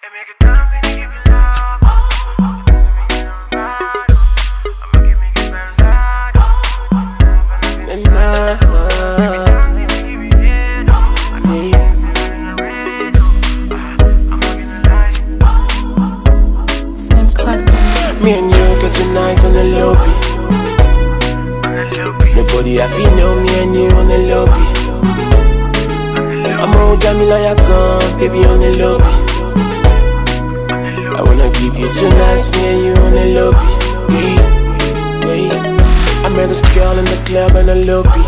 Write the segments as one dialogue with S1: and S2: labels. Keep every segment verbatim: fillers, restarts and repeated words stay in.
S1: Me and you get tonight on the lobby. Nobody I feel know me and you on the lobby. I'm all Jamila, you're gone, baby on the lobby. I wanna give you tonight, me and you on the lobby. Hey, hey. I met this girl in the club in the lobby.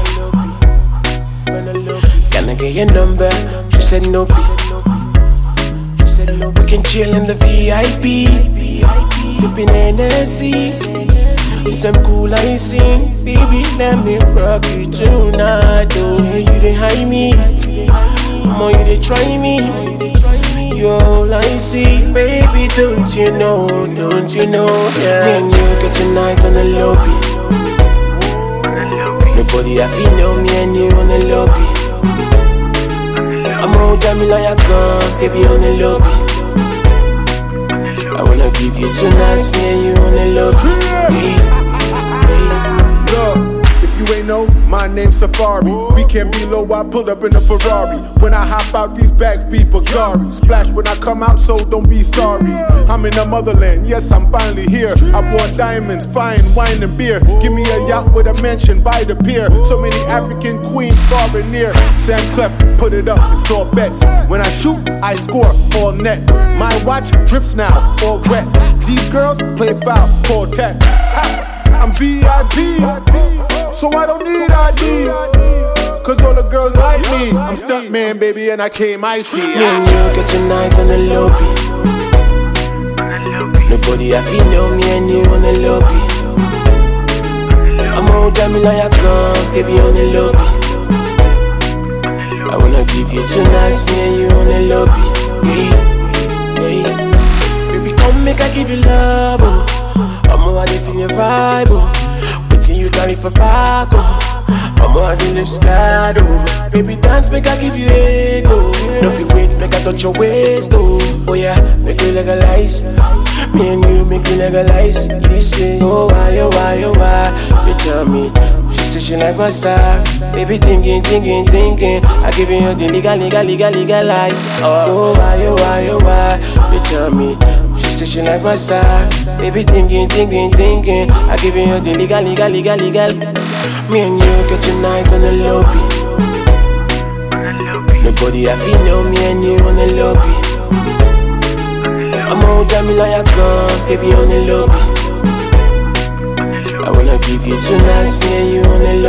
S1: Can I get your number? She said no. We can chill in the V I P, sipping N S C, with some cool icing. Baby, let me rock you tonight. Oh, yeah, you dey hide me, more you dey try me. You're all I see, baby. Don't you know? Don't you know? Yeah. Me and you get tonight on the lobby. Nobody I feel know me and you on the lobby. I'm all Jamila, you're gone, baby on the lobby. I wanna give you tonight, me and you on the lobby. Hey, hey.
S2: Look, if you ain't know, my name's Safari. We can't be low, I pull up in a Ferrari. When I hop out, these bags be Bacardi. Splash when I come out, so don't be sorry. I'm in the motherland, yes, I'm finally here. I bought diamonds, fine wine and beer. Give me a yacht with a mansion by the pier. So many African queens far and near. Sam Clef, put it up, it's all bets. When I shoot, I score, all net. My watch drips now, all wet. These girls play foul, call tech. I'm V I P, so I don't need I D. Cause all the girls like me. I'm stunt man, baby, and I came icy.
S1: Me and you get tonight on the lobby. Nobody I feel know me and you on the lobby. I'm all Jamila, you're gone, baby on the lobby. I wanna give you tonight, me and you on the lobby. Hey, hey. Baby, come make I give you love, oh. I'm all I live in your vibe, oh. Waiting you carry for back, oh. I'm on the left side, oh. Baby, dance, make I give you ego. No feel wait, make I touch your waist, oh. Oh yeah, make me legalize. Me and you make me legalize. Listen, oh why, oh why, oh why. You tell me, she said she like my style. Baby, thinking, thinking, thinking. I give you the legal, legal, legal, legalize. Oh why, oh why, oh why. You tell me, she said she like my style. Baby, thinking, thinking, thinking. I give you the legal, legal, legal, legal. Me and you get tonight on the lobby. Nobody I feel know me and you on the lobby. I'm all Jamila, you're gone, baby on the lobby. I wanna give you tonight, me and you on the lobby.